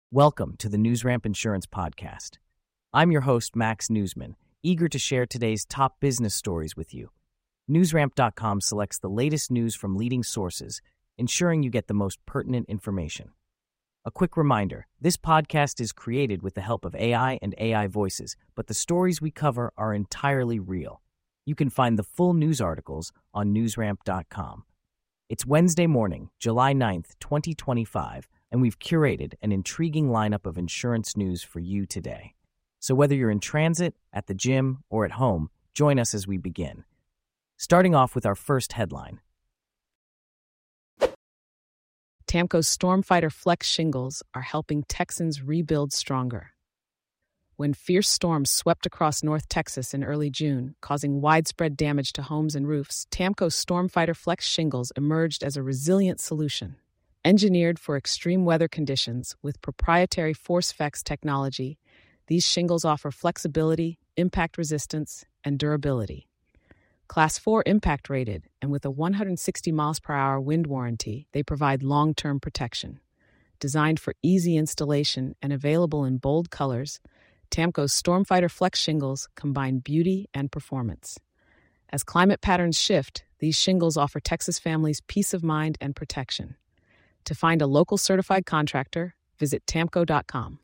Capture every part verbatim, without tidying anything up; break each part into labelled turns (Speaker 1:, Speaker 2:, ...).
Speaker 1: Welcome to the NewsRamp Insurance Podcast. I'm your host, Max Newsman, eager to share today's top business stories with you. NewsRamp dot com selects the latest news from leading sources, ensuring you get the most pertinent information. A quick reminder, this podcast is created with the help of A I and A I voices, but the stories we cover are entirely real. You can find the full news articles on NewsRamp dot com. It's Wednesday morning, July ninth, twenty twenty-five, and we've curated an intriguing lineup of insurance news for you today. So whether you're in transit, at the gym, or at home, join us as we begin. Starting off with our first headline.
Speaker 2: TAMCO's Stormfighter Flex shingles are helping Texans rebuild stronger. When fierce storms swept across North Texas in early June, causing widespread damage to homes and roofs, TAMCO's Stormfighter Flex shingles emerged as a resilient solution. Engineered for extreme weather conditions with proprietary ForceFX technology, these shingles offer flexibility, impact resistance, and durability. Class four impact rated, and with a one hundred sixty miles per hour wind warranty, they provide long-term protection. Designed for easy installation and available in bold colors, TAMCO's Stormfighter Flex shingles combine beauty and performance. As climate patterns shift, these shingles offer Texas families peace of mind and protection. To find a local certified contractor, visit tamco dot com.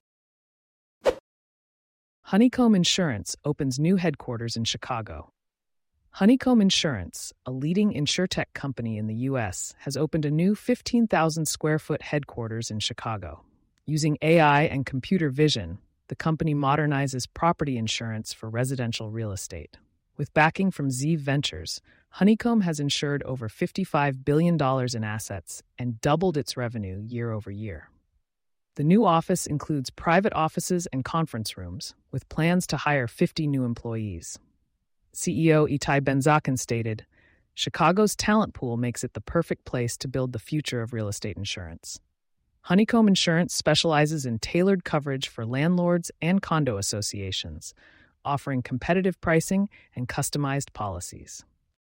Speaker 2: Honeycomb Insurance opens new headquarters in Chicago. Honeycomb Insurance, a leading insurtech company in the U S, has opened a new fifteen thousand square foot headquarters in Chicago. Using A I and computer vision, the company modernizes property insurance for residential real estate. With backing from Zeev Ventures, Honeycomb has insured over fifty-five billion dollars in assets and doubled its revenue year over year. The new office includes private offices and conference rooms, with plans to hire fifty new employees. C E O Itai Ben-Zaken stated, "Chicago's talent pool makes it the perfect place to build the future of real estate insurance." Honeycomb Insurance specializes in tailored coverage for landlords and condo associations, offering competitive pricing and customized policies.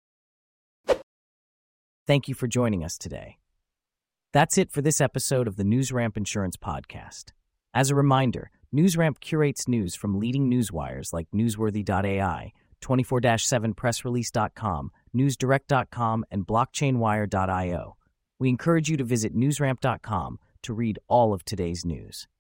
Speaker 1: Thank you for joining us today. That's it for this episode of the NewsRamp Insurance Podcast. As a reminder, NewsRamp curates news from leading newswires like newsworthy dot A I, twenty-four seven press release dot com, news direct dot com, and blockchain wire dot io. We encourage you to visit newsramp dot com to read all of today's news.